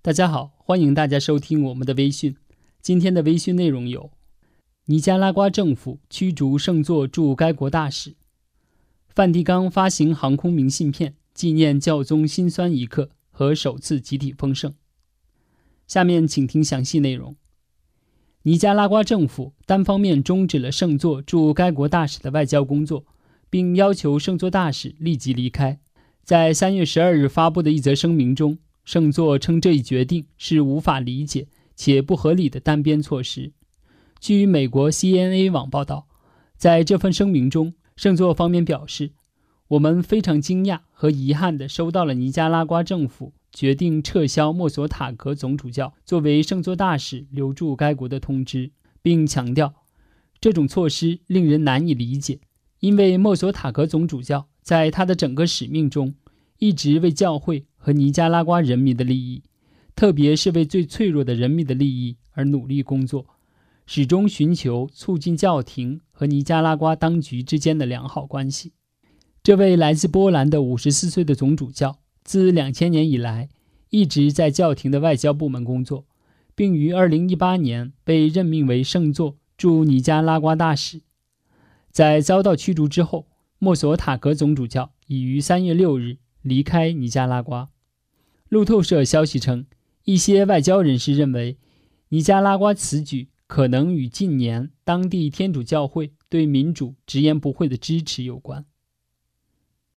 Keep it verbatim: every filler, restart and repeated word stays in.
大家好，欢迎大家收听我们的微讯。今天的微讯内容有：尼加拉瓜政府驱逐圣座驻该国大使；梵蒂冈发行航空明信片，纪念教宗辛酸一刻和首次集体丰盛。下面请听详细内容。尼加拉瓜政府单方面终止了圣座驻该国大使的外交工作，并要求圣座大使立即离开。在三月十二日发布的一则声明中，圣座称这一决定是无法理解且不合理的单边措施。据美国 C N A 网报道，在这份声明中，圣座方面表示，我们非常惊讶和遗憾地收到了尼加拉瓜政府决定撤销墨索塔格总主教作为圣座大使留驻该国的通知，并强调这种措施令人难以理解，因为墨索塔格总主教在他的整个使命中一直为教会和尼加拉瓜人民的利益，特别是为最脆弱的人民的利益而努力工作，始终寻求促进教廷和尼加拉瓜当局之间的良好关系。这位来自波兰的五十四岁的总主教自两千年以来一直在教廷的外交部门工作，并于二零一八年被任命为圣座驻尼加拉瓜大使。在遭到驱逐之后，墨索塔格总主教已于三月六日离开尼加拉瓜。路透社消息称，一些外交人士认为，尼加拉瓜此举可能与近年当地天主教会对民主直言不讳的支持有关。